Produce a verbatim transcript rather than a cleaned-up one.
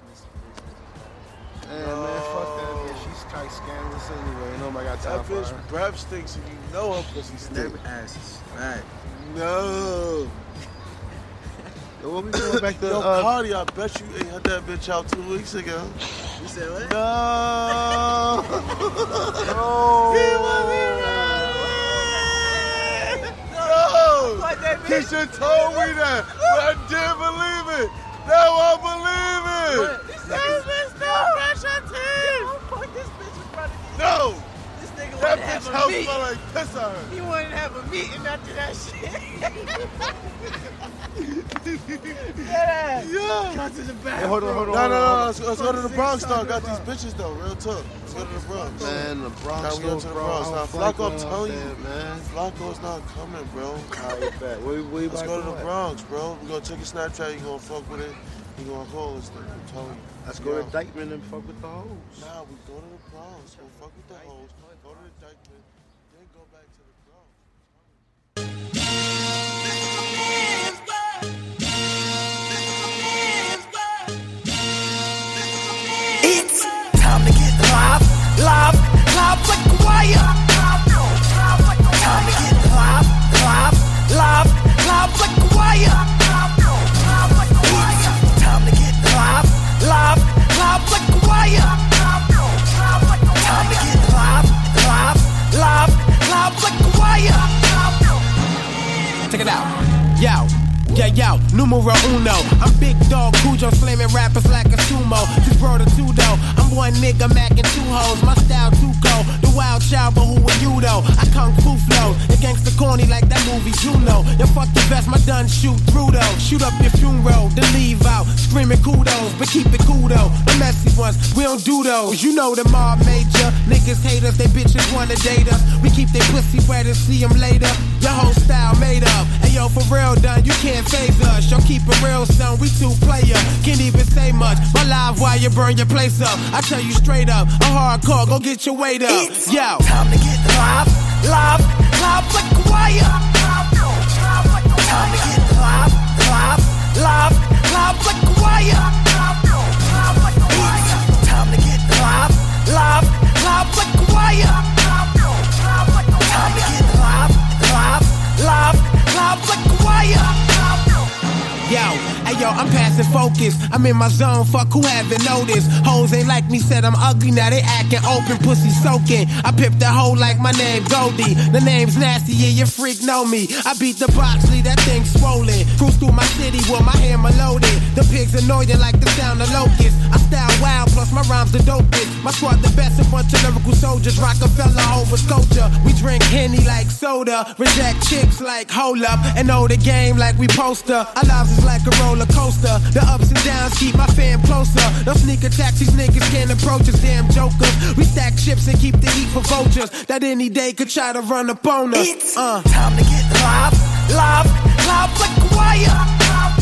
Hey, no. man, fuck that bitch. She's kind of scandalous anyway. Nobody got time that for her. That bitch breath stinks and you know her pussy stinks. Them asses. Right. No. Yo, what we going back to? Yo, uh, Cardi, I bet you ate had that bitch out two weeks ago. You said what? No. No. He wasn't right. No. Keisha told me that, but I didn't believe it. Now I believe it. This bitch still brush her teeth. Fuck this bitch in front of you. No. This nigga that wanted to bitch have a house meeting. smell like piss on her. He wanted to have a meeting after that shit. Yeah. Yeah. Go to the bathroom. Hey, hold on, hold on. No, hold no, on, no, hold let's, let's go to the Bronx, though. Got these bitches, though. Real talk. Let's go to the Bronx. Man, the Bronx. Now we go to the Bronx. Now, Flacco, I'm telling you, man. Flacco's not coming, bro. All right, bet. Where, where Let's go to the Bronx, bro. We're going to take a Snapchat. You going to fuck with it. You going to call this thing. I'm telling you. Let's go to Dykeman and fuck with the hoes. Nah, we go to the Bronx. Go fuck with the hoes. Go to the Dykeman. Then go back to the Bronx. It's time to get live, live, live like a wire. Time to get live, live, live, live like a wire. It's time to get live, live, live like a wire. Time to get live, live, live, live like a wire. Check it out, yo. Yeah, yo, numero uno. I'm big dog Cujo, slamming rappers like a sumo. Just brought a two though. I'm one nigga macking two hoes. My style too cold. The wild child, but who are you though? I kung fu flow. The gangsta corny like that movie Juno. You fuck your best, my done shoot through though. Shoot up your funeral, then leave out. Screaming kudos, but keep it cool though. The messy ones, we don't do those. You know them all major. Niggas hate us, they bitches wanna date us. We keep their pussy wet and see them later. Your whole style made up. Hey yo, for real done, you can't phase us. Yo, keep it real, son, we two player. Can't even say much. My live while you burn your place up. I tell you straight up, a hardcore, go get your weight up. It's yo, time to get live, live, live like a wire. Time to get live, live, live, live like a wire. It's time to get live, live, live like a wire. Time to get live, live, live, live like a wire. Yo, hey yo, I'm passing focus. I'm in my zone, fuck who haven't noticed. Hoes ain't like me, said I'm ugly, now they acting open, pussy soaking. I pipped the hoe like my name Goldie. The name's nasty, yeah, your freak know me. I beat the box, leave that thing swollen. Cruise through my city with my hammer loaded. The pigs annoying like the sound of locusts. I style wild, plus my rhymes the dopest. My squad the best, a bunch of lyrical soldiers. Rockefeller over sculpture. We drink Henny like soda. Reject chicks like hold up. And know the game like we poster. Our lives is like a roller coaster. The ups and downs keep my fam closer. No sneak attacks, these niggas can't approach us, damn jokers. We stack chips and keep the heat for vultures that any day could try to run up on us. It's uh. time to get live, live, live like a wire.